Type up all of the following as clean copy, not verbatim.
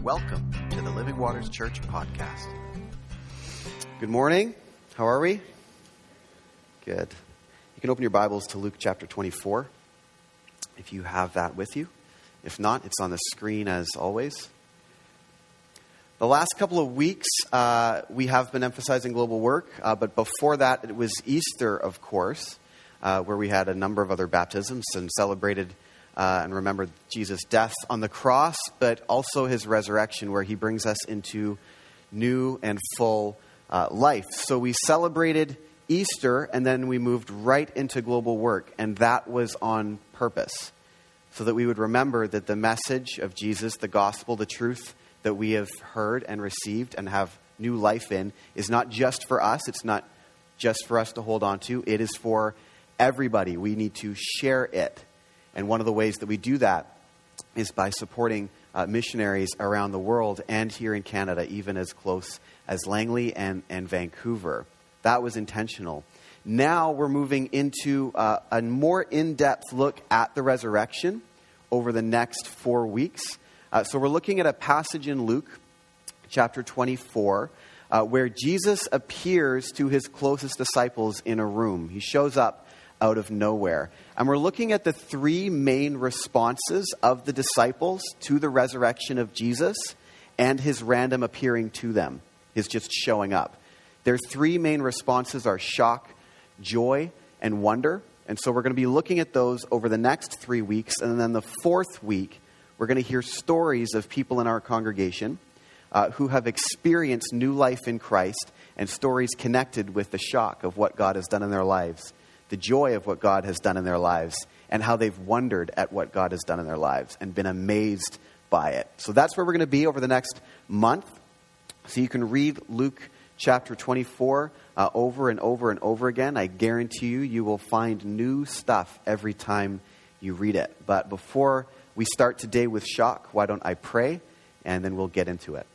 Welcome to the Living Waters Church podcast. Good morning. How are we? Good. You can open your Bibles to Luke chapter 24 if you have that with you. If not, it's on the screen as always. The last couple of weeks, we have been emphasizing global work, but before that, it was Easter, of course, where we had a number of other baptisms and celebrated and remembered Jesus' death on the cross, but also his resurrection, where he brings us into new and full life. So we celebrated Easter, and then we moved right into global work, and that was on purpose, so that we would remember that the message of Jesus, the gospel, the truth that we have heard and received and have new life in, is not just for us. It's not just for us to hold on to. It is for everybody. We need to share it. And one of the ways that we do that is by supporting missionaries around the world and here in Canada, even as close as Langley and Vancouver. That was intentional. Now we're moving into a more in-depth look at the resurrection over the next 4 weeks. So we're looking at a passage in Luke chapter 24 where Jesus appears to his closest disciples in a room. He shows up out of nowhere. And we're looking at the three main responses of the disciples to the resurrection of Jesus and his random appearing to them, his just showing up. Their three main responses are shock, joy, and wonder. And so we're going to be looking at those over the next 3 weeks. And then the fourth week, we're going to hear stories of people in our congregation who have experienced new life in Christ and stories connected with the shock of what God has done in their lives, the joy of what God has done in their lives, and how they've wondered at what God has done in their lives and been amazed by it. So that's where we're going to be over the next month. So you can read Luke chapter 24 over and over and over again. I guarantee you will find new stuff every time you read it. But before we start today with shock, why don't I pray, and then we'll get into it.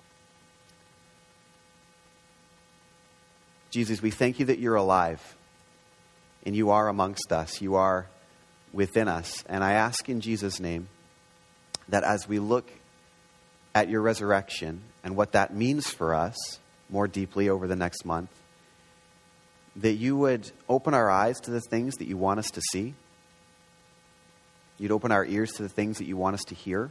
Jesus, we thank you that you're alive. And you are amongst us. You are within us. And I ask in Jesus' name that as we look at your resurrection and what that means for us more deeply over the next month, that you would open our eyes to the things that you want us to see. You'd open our ears to the things that you want us to hear.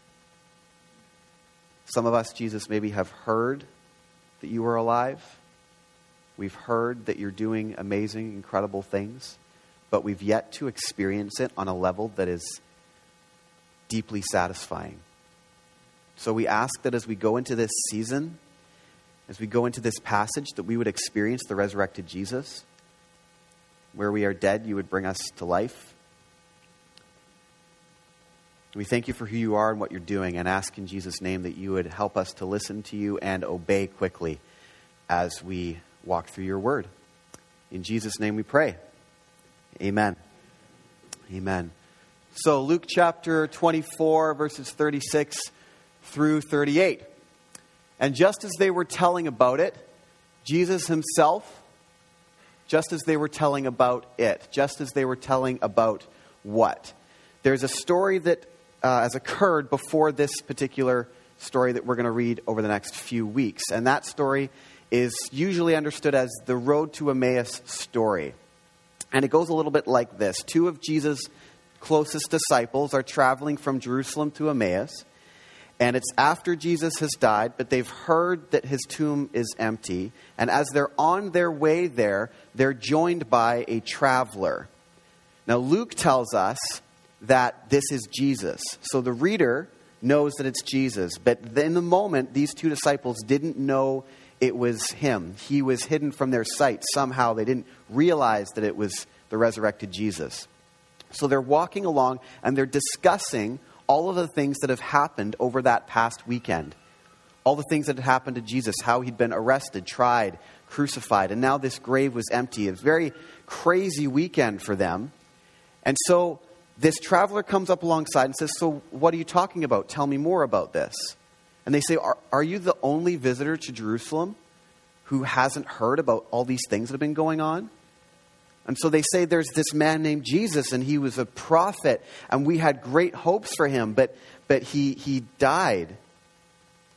Some of us, Jesus, maybe have heard that you are alive. We've heard that you're doing amazing, incredible things, but we've yet to experience it on a level that is deeply satisfying. So we ask that as we go into this season, as we go into this passage, that we would experience the resurrected Jesus. Where we are dead, you would bring us to life. We thank you for who you are and what you're doing, and ask in Jesus' name that you would help us to listen to you and obey quickly as we walk through your word. In Jesus' name we pray. Amen. Amen. So Luke chapter 24, verses 36 through 38. And just as they were telling about it, Jesus himself, just as they were telling about it, just as they were telling about what? There's a story that has occurred before this particular story that we're going to read over the next few weeks. And that story is usually understood as the Road to Emmaus story. And it goes a little bit like this. Two of Jesus' closest disciples are traveling from Jerusalem to Emmaus. And it's after Jesus has died, but they've heard that his tomb is empty. And as they're on their way there, they're joined by a traveler. Now, Luke tells us that this is Jesus. So the reader knows that it's Jesus. But in the moment, these two disciples didn't know it was him. He was hidden from their sight. Somehow they didn't realize that it was the resurrected Jesus. So they're walking along and they're discussing all of the things that have happened over that past weekend. All the things that had happened to Jesus, how he'd been arrested, tried, crucified, and now this grave was empty. A very crazy weekend for them. And so this traveler comes up alongside and says, "So what are you talking about? Tell me more about this." And they say, are you the only visitor to Jerusalem who hasn't heard about all these things that have been going on? And so they say there's this man named Jesus, and he was a prophet, and we had great hopes for him, but he died.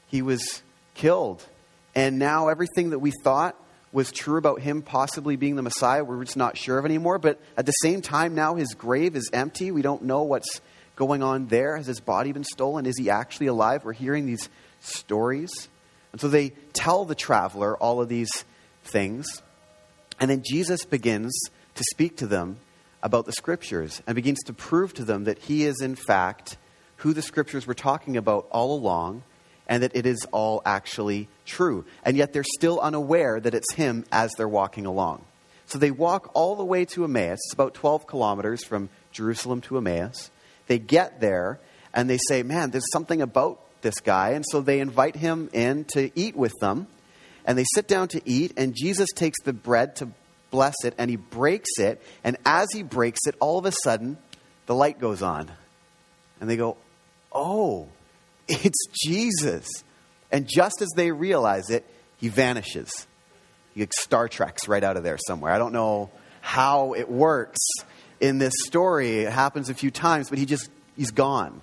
He was killed. And now everything that we thought was true about him possibly being the Messiah, we're just not sure of anymore. But at the same time, now his grave is empty. We don't know what's going on there. Has his body been stolen? Is he actually alive? We're hearing these stories. And so they tell the traveler all of these things. And then Jesus begins to speak to them about the Scriptures and begins to prove to them that he is in fact who the Scriptures were talking about all along, and that it is all actually true. And yet they're still unaware that it's him as they're walking along. So they walk all the way to Emmaus. It's about 12 kilometers from Jerusalem to Emmaus. They get there and they say, man, there's something about this guy. And so they invite him in to eat with them. And they sit down to eat, and Jesus takes the bread to bless it, and he breaks it. And as he breaks it, all of a sudden, the light goes on. And they go, oh, it's Jesus. And just as they realize it, he vanishes. He like Star Treks right out of there somewhere. I don't know how it works in this story. It happens a few times, but he's gone.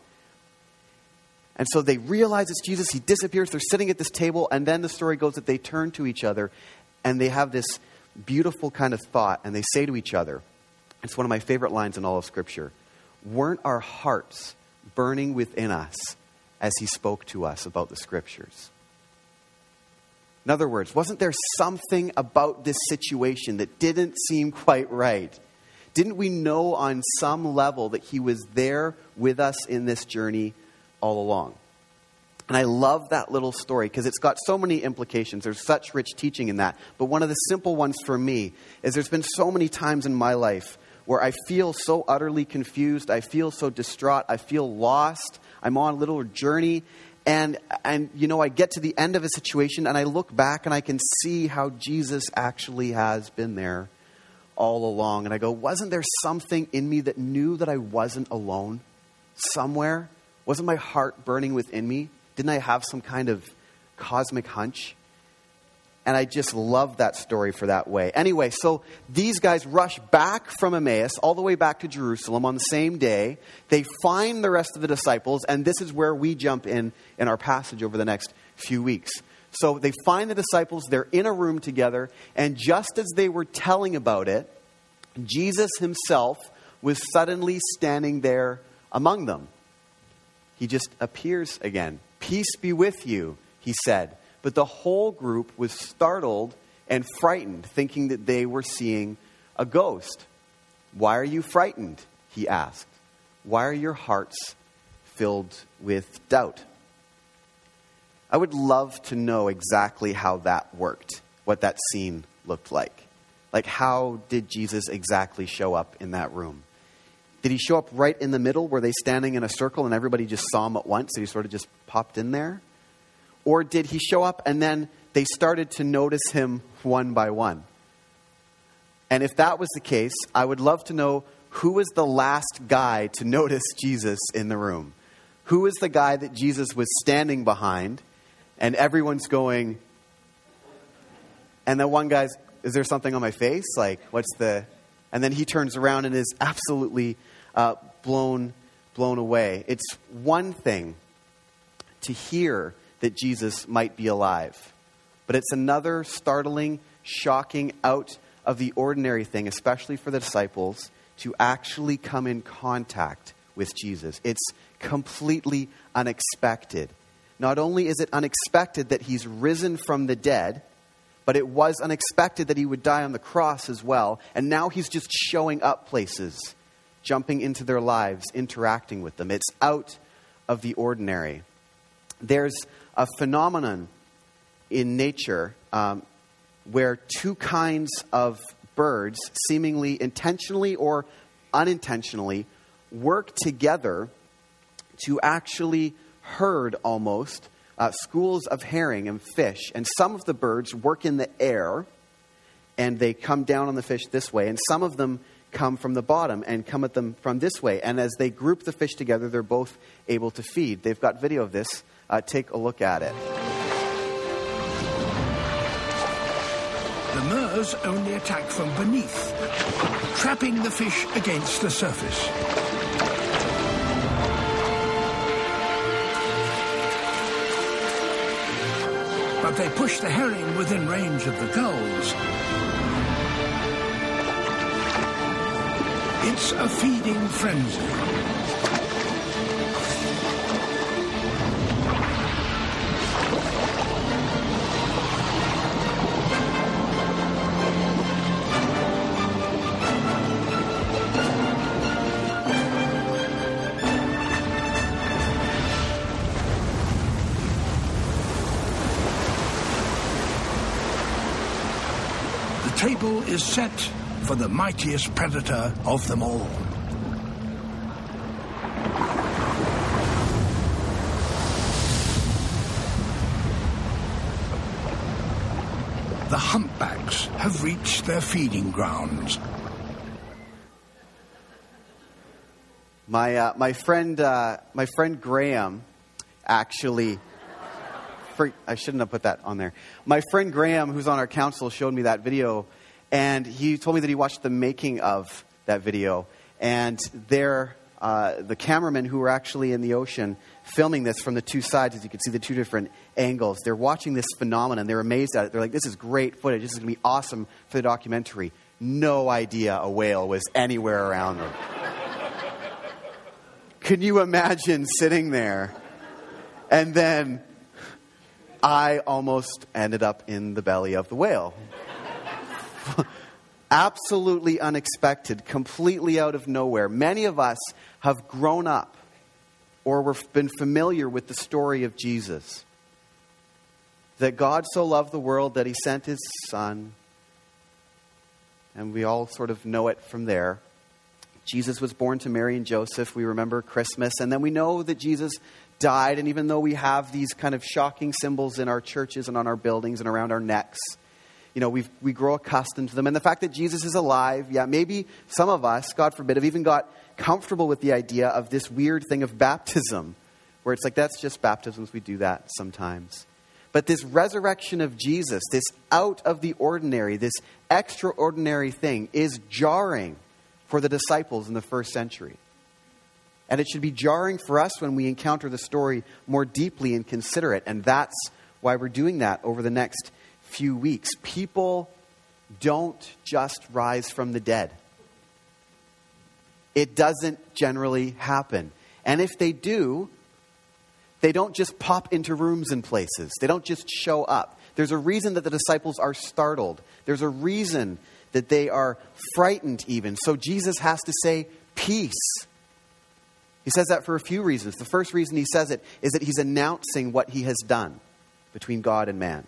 And so they realize it's Jesus. He disappears. They're sitting at this table. And then the story goes that they turn to each other and they have this beautiful kind of thought. And they say to each other, it's one of my favorite lines in all of Scripture, weren't our hearts burning within us as he spoke to us about the Scriptures? In other words, wasn't there something about this situation that didn't seem quite right? Didn't we know on some level that he was there with us in this journey all along? And I love that little story because it's got so many implications. There's such rich teaching in that. But one of the simple ones for me is there's been so many times in my life where I feel so utterly confused. I feel so distraught. I feel lost. I'm on a little journey. And you know, I get to the end of a situation and I look back and I can see how Jesus actually has been there all along. And I go, wasn't there something in me that knew that I wasn't alone somewhere? Wasn't my heart burning within me? Didn't I have some kind of cosmic hunch? And I just love that story for that way. Anyway, so these guys rush back from Emmaus all the way back to Jerusalem on the same day. They find the rest of the disciples, and this is where we jump in our passage over the next few weeks. So they find the disciples, they're in a room together, and just as they were telling about it, Jesus himself was suddenly standing there among them. He just appears again. Peace be with you, he said. But the whole group was startled and frightened, thinking that they were seeing a ghost. Why are you frightened? He asked. Why are your hearts filled with doubt? I would love to know exactly how that worked, what that scene looked like. Like, how did Jesus exactly show up in that room? Did he show up right in the middle? Were they standing in a circle and everybody just saw him at once? So he sort of just popped in there? Or did he show up and then they started to notice him one by one? And if that was the case, I would love to know who was the last guy to notice Jesus in the room. Who was the guy that Jesus was standing behind and everyone's going, and then one guy's, is there something on my face? Like, and then he turns around and is absolutely blown away. It's one thing to hear that Jesus might be alive, but it's another startling, shocking, out of the ordinary thing, especially for the disciples, to actually come in contact with Jesus. It's completely unexpected. Not only is it unexpected that he's risen from the dead, but it was unexpected that he would die on the cross as well. And now he's just showing up places, jumping into their lives, interacting with them. It's out of the ordinary. There's a phenomenon in nature where two kinds of birds, seemingly intentionally or unintentionally, work together to actually herd almost schools of herring and fish. And some of the birds work in the air and they come down on the fish this way. And some of them come from the bottom and come at them from this way. And as they group the fish together, they're both able to feed. They've got video of this. Take a look at it. The murres only attack from beneath, trapping the fish against the surface. but they push the herring within range of the gulls. It's a feeding frenzy. The table is set for the mightiest predator of them all. The humpbacks have reached their feeding grounds. My friend Graham actually... I shouldn't have put that on there. My friend Graham, who's on our council, showed me that video, and he told me that he watched the making of that video. And the cameramen who were actually in the ocean filming this from the two sides, as you can see the two different angles, they're watching this phenomenon. They're amazed at it. They're like, this is great footage. This is going to be awesome for the documentary. No idea a whale was anywhere around them. Can you imagine sitting there and then... I almost ended up in the belly of the whale. Absolutely unexpected, completely out of nowhere. Many of us have grown up or we've been familiar with the story of Jesus. That God so loved the world that he sent his son. And we all sort of know it from there. Jesus was born to Mary and Joseph. We remember Christmas. And then we know that Jesus died, and even though we have these kind of shocking symbols in our churches and on our buildings and around our necks, you know, we grow accustomed to them. And the fact that Jesus is alive, maybe some of us, God forbid, have even got comfortable with the idea of this weird thing of baptism, where it's like, that's just baptisms, we do that sometimes. But this resurrection of Jesus, this out of the ordinary, this extraordinary thing is jarring for the disciples in the first century. And it should be jarring for us when we encounter the story more deeply and consider it. And that's why we're doing that over the next few weeks. People don't just rise from the dead. It doesn't generally happen. And if they do, they don't just pop into rooms and places. They don't just show up. There's a reason that the disciples are startled. There's a reason that they are frightened even. So Jesus has to say, peace. He says that for a few reasons. The first reason he says it is that he's announcing what he has done between God and man.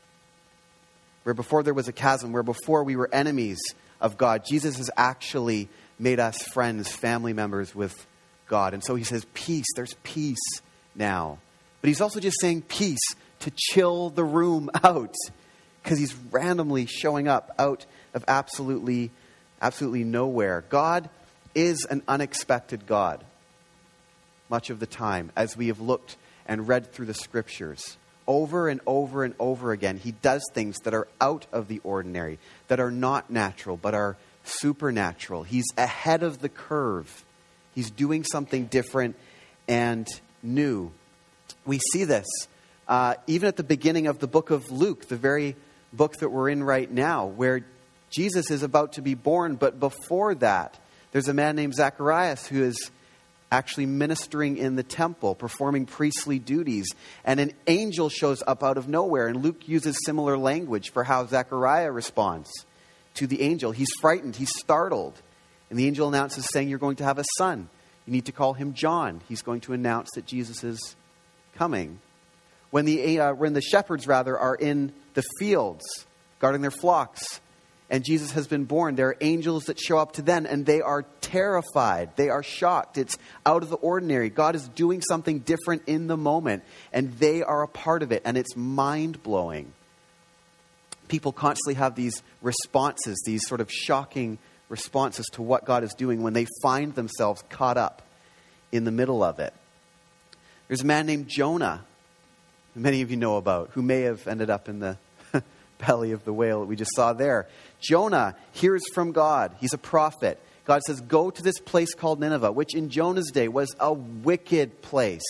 Where before there was a chasm, where before we were enemies of God, Jesus has actually made us friends, family members with God. And so he says, peace, there's peace now. But he's also just saying peace to chill the room out, because he's randomly showing up out of absolutely nowhere. God is an unexpected God. Much of the time, as we have looked and read through the scriptures, over and over and over again, he does things that are out of the ordinary, that are not natural, but are supernatural. He's ahead of the curve. He's doing something different and new. We see this even at the beginning of the book of Luke, the very book that we're in right now, where Jesus is about to be born. But before that, there's a man named Zacharias who is actually ministering in the temple, performing priestly duties. And an angel shows up out of nowhere. And Luke uses similar language for how Zechariah responds to the angel. He's frightened. He's startled. And the angel announces, saying, you're going to have a son. You need to call him John. He's going to announce that Jesus is coming. When the shepherds, are in the fields, guarding their flocks, and Jesus has been born, there are angels that show up to them, and they are terrified. They are shocked. It's out of the ordinary. God is doing something different in the moment, and they are a part of it, and it's mind-blowing. People constantly have these responses, these sort of shocking responses to what God is doing when they find themselves caught up in the middle of it. There's a man named Jonah, who many of you know about, who may have ended up in the belly of the whale that we just saw there. Jonah hears from God. He's a prophet. God says, go to this place called Nineveh, which in Jonah's day was a wicked place.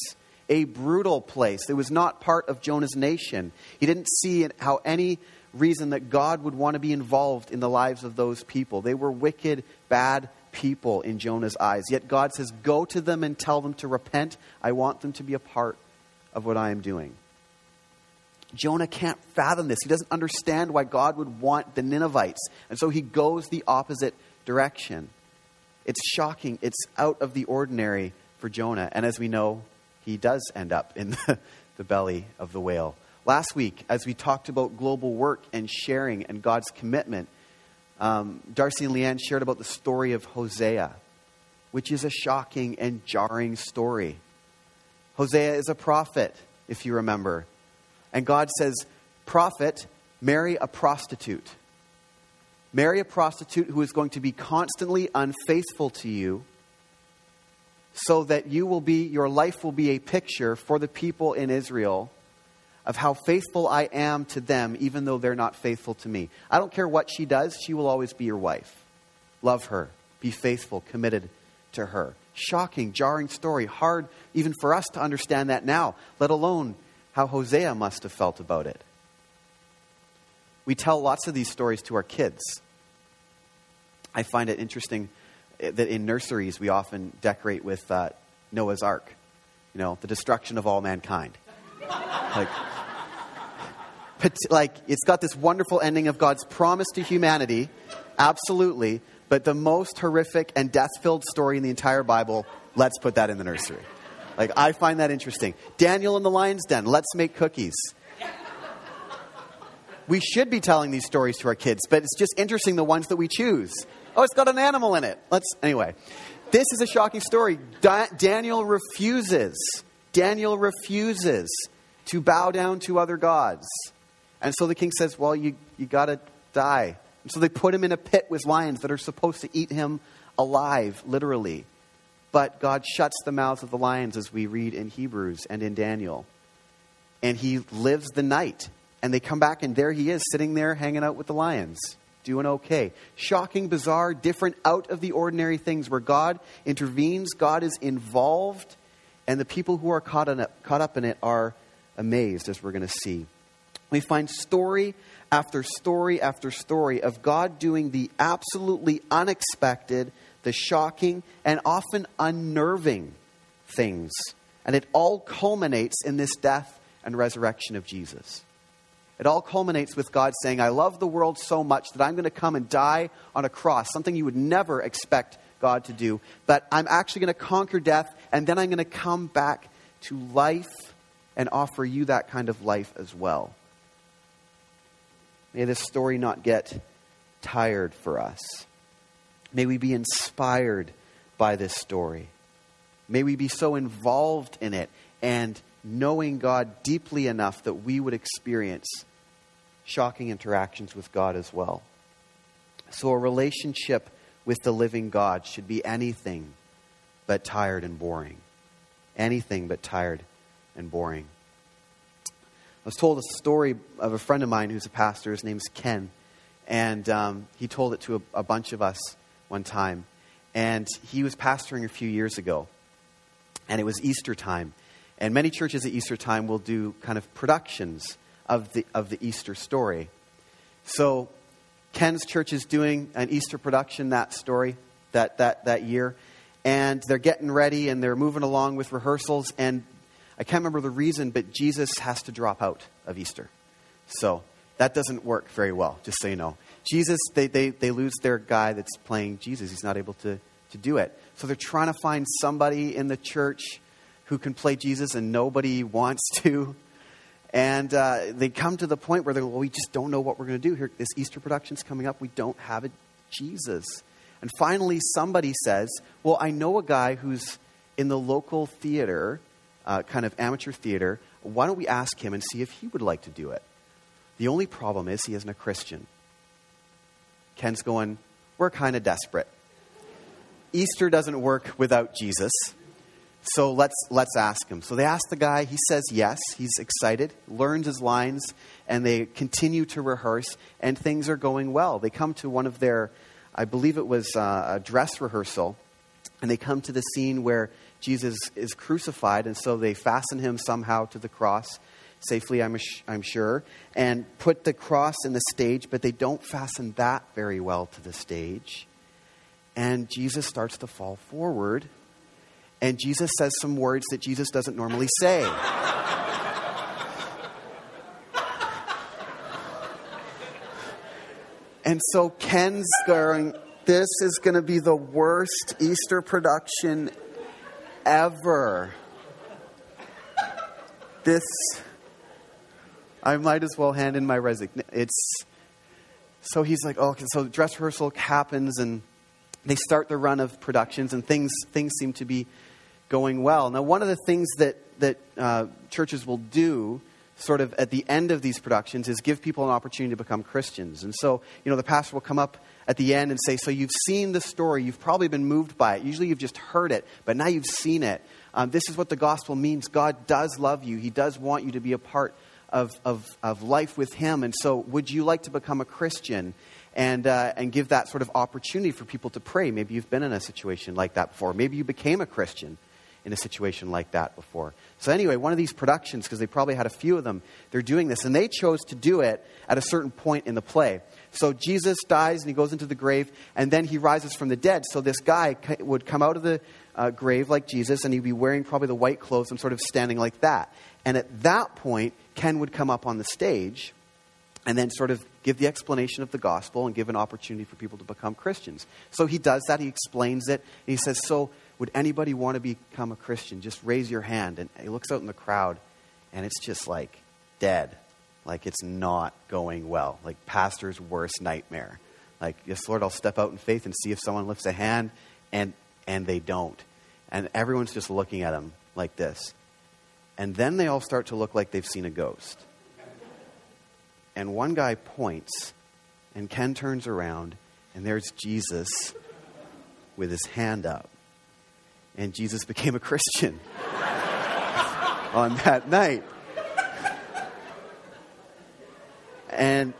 a brutal place. It was not part of Jonah's nation. He didn't see how any reason that God would want to be involved in the lives of those people. They were wicked, bad people in Jonah's eyes. Yet God says, go to them and tell them to repent. I want them to be a part of what I am doing. Jonah can't fathom this. He doesn't understand why God would want the Ninevites. And so he goes the opposite direction. It's shocking. It's out of the ordinary for Jonah. And as we know, he does end up in the belly of the whale. Last week, as we talked about global work and sharing and God's commitment, Darcy and Leanne shared about the story of Hosea, which is a shocking and jarring story. Hosea is a prophet, if you remember. And God says, prophet, marry a prostitute. Marry a prostitute who is going to be constantly unfaithful to you, so that your life will be a picture for the people in Israel of how faithful I am to them, even though they're not faithful to me. I don't care what she does, she will always be your wife. Love her. Be faithful, committed to her. Shocking, jarring story. Hard even for us to understand that now, let alone how Hosea must have felt about it. We tell lots of these stories to our kids. I find it interesting that in nurseries we often decorate with Noah's Ark. You know, the destruction of all mankind. Like it's got this wonderful ending of God's promise to humanity, absolutely, but the most horrific and death-filled story in the entire Bible, let's put that in the nursery. Like, I find that interesting. Daniel in the lion's den, let's make cookies. We should be telling these stories to our kids, but it's just interesting the ones that we choose. Oh, it's got an animal in it. Anyway, this is a shocking story. Daniel refuses to bow down to other gods. And so the king says, well, you got to die. And so they put him in a pit with lions that are supposed to eat him alive, literally. But God shuts the mouths of the lions, as we read in Hebrews and in Daniel. And he lives the night. And they come back, and there he is, sitting there hanging out with the lions, doing okay. Shocking, bizarre, different, out of the ordinary things where God intervenes, God is involved, and the people who are caught up in it are amazed, as we're going to see. We find story after story after story of God doing the absolutely unexpected, the shocking, and often unnerving things. And it all culminates in this death and resurrection of Jesus. It all culminates with God saying, I love the world so much that I'm going to come and die on a cross, something you would never expect God to do. But I'm actually going to conquer death, and then I'm going to come back to life and offer you that kind of life as well. May this story not get tired for us. May we be inspired by this story. May we be so involved in it and knowing God deeply enough that we would experience shocking interactions with God as well. So a relationship with the living God should be anything but tired and boring. Anything but tired and boring. I was told a story of a friend of mine who's a pastor. His name's Ken. And he told it to a bunch of us one time. And he was pastoring a few years ago. And it was Easter time. And many churches at Easter time will do kind of productions of the Easter story. So Ken's church is doing an Easter production, that year. And they're getting ready and they're moving along with rehearsals. And I can't remember the reason, but Jesus has to drop out of Easter. So that doesn't work very well, just so you know. Jesus, they lose their guy that's playing Jesus. He's not able to do it. So they're trying to find somebody in the church who can play Jesus, and nobody wants to. And they come to the point where they're, well, we just don't know what we're going to do here. This Easter production's coming up. We don't have a Jesus. And finally, somebody says, well, I know a guy who's in the local theater, kind of amateur theater. Why don't we ask him and see if he would like to do it? The only problem is he isn't a Christian. Ken's going, we're kind of desperate. Easter doesn't work without Jesus. So let's ask him. So they ask the guy. He says yes. He's excited, learns his lines, and they continue to rehearse, and things are going well. They come to one of their, I believe it was a dress rehearsal, And they come to the scene where Jesus is crucified, and so they fasten him somehow to the cross, safely, I'm sure, and put the cross in the stage, but they don't fasten that very well to the stage. And Jesus starts to fall forward, and Jesus says some words that Jesus doesn't normally say. And so Ken's going, this is going to be the worst Easter production ever. I might as well hand in my resignation. So he's like, oh, okay, so dress rehearsal happens, and they start the run of productions, and things seem to be going well. Now, one of the things that churches will do sort of at the end of these productions is give people an opportunity to become Christians. And so, the pastor will come up at the end and say, so you've seen the story, you've probably been moved by it. Usually you've just heard it, but now you've seen it. This is what the gospel means. God does love you. He does want you to be a part of life with him. And so would you like to become a Christian and give that sort of opportunity for people to pray? Maybe you've been in a situation like that before. Maybe you became a Christian in a situation like that before. So anyway, one of these productions, because they probably had a few of them, they're doing this. And they chose to do it at a certain point in the play. So Jesus dies and he goes into the grave, and then he rises from the dead. So this guy would come out of the grave like Jesus, and he'd be wearing probably the white clothes and sort of standing like that. And at that point, Ken would come up on the stage and then sort of give the explanation of the gospel and give an opportunity for people to become Christians. So he does that. He explains it. And he says, so would anybody want to become a Christian? Just raise your hand. And he looks out in the crowd, and it's just like dead. Like it's not going well. Like pastor's worst nightmare. Like, yes, Lord, I'll step out in faith and see if someone lifts a hand, and they don't. And everyone's just looking at him like this. And then they all start to look like they've seen a ghost. And one guy points, and Ken turns around, and there's Jesus with his hand up. And Jesus became a Christian on that night. And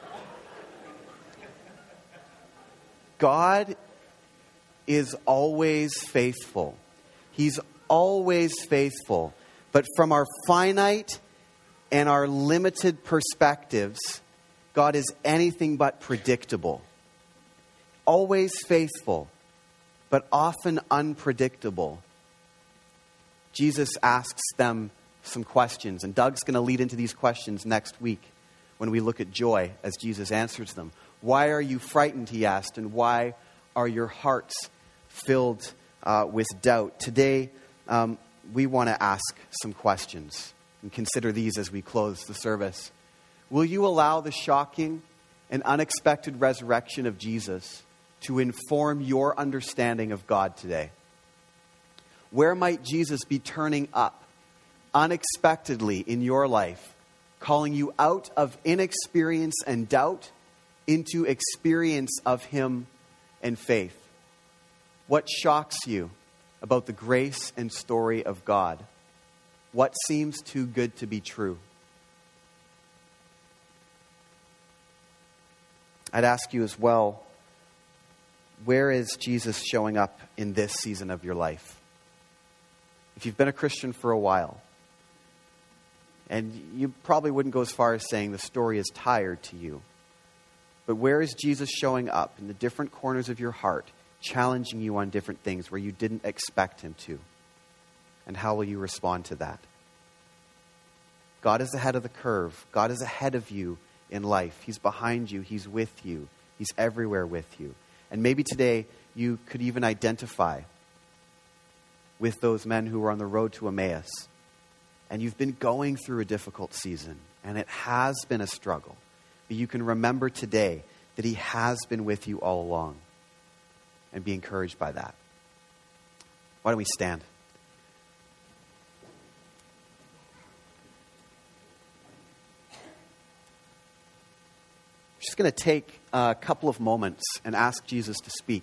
God is always faithful. He's always faithful. But from our finite and our limited perspectives, God is anything but predictable. Always faithful, but often unpredictable. Jesus asks them some questions, and Doug's going to lead into these questions next week when we look at joy as Jesus answers them. Why are you frightened, he asked, and why are your hearts filled with doubt? Today, we want to ask some questions and consider these as we close the service. Will you allow the shocking and unexpected resurrection of Jesus to inform your understanding of God today? Where might Jesus be turning up unexpectedly in your life, calling you out of inexperience and doubt into experience of him and faith? What shocks you about the grace and story of God? What seems too good to be true? I'd ask you as well, where is Jesus showing up in this season of your life? If you've been a Christian for a while, and you probably wouldn't go as far as saying the story is tired to you, but where is Jesus showing up in the different corners of your heart, challenging you on different things where you didn't expect him to? And how will you respond to that? God is ahead of the curve. God is ahead of you in life. He's behind you. He's with you. He's everywhere with you. And maybe today you could even identify with those men who were on the road to Emmaus. And you've been going through a difficult season, and it has been a struggle. But you can remember today that he has been with you all along, and be encouraged by that. Why don't we stand? I'm just going to take a couple of moments and ask Jesus to speak.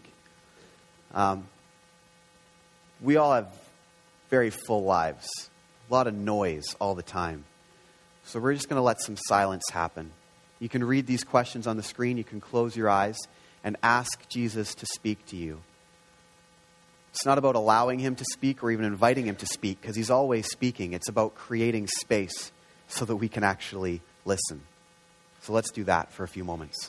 We all have very full lives, a lot of noise all the time. So we're just going to let some silence happen. You can read these questions on the screen. You can close your eyes and ask Jesus to speak to you. It's not about allowing him to speak or even inviting him to speak, because he's always speaking. It's about creating space so that we can actually listen. So let's do that for a few moments.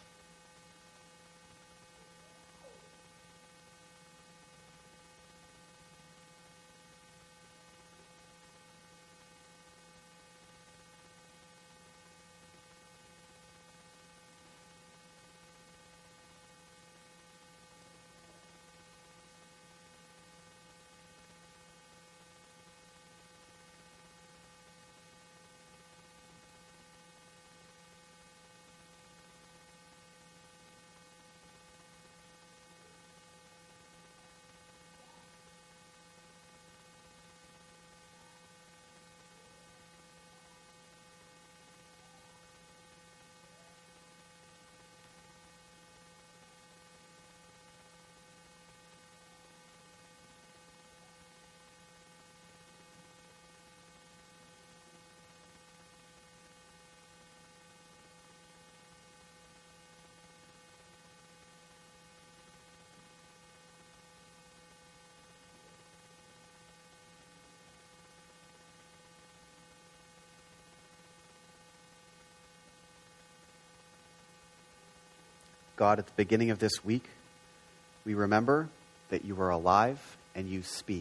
God, at the beginning of this week, we remember that you are alive and you speak.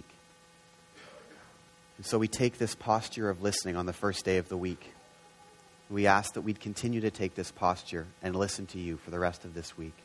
And so we take this posture of listening on the first day of the week. We ask that we'd continue to take this posture and listen to you for the rest of this week.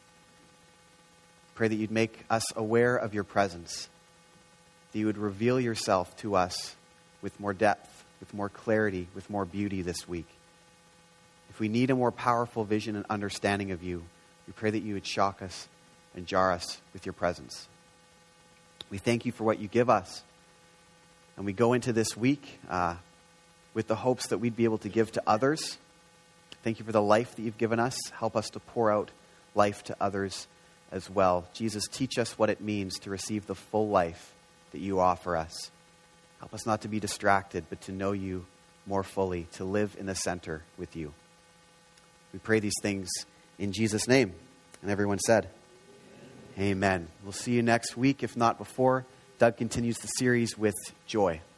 Pray that you'd make us aware of your presence, that you would reveal yourself to us with more depth, with more clarity, with more beauty this week. If we need a more powerful vision and understanding of you, we pray that you would shock us and jar us with your presence. We thank you for what you give us. And we go into this week with the hopes that we'd be able to give to others. Thank you for the life that you've given us. Help us to pour out life to others as well. Jesus, teach us what it means to receive the full life that you offer us. Help us not to be distracted, but to know you more fully, to live in the center with you. We pray these things in Jesus' name. And everyone said, Amen. We'll see you next week, if not before. Doug continues the series with joy.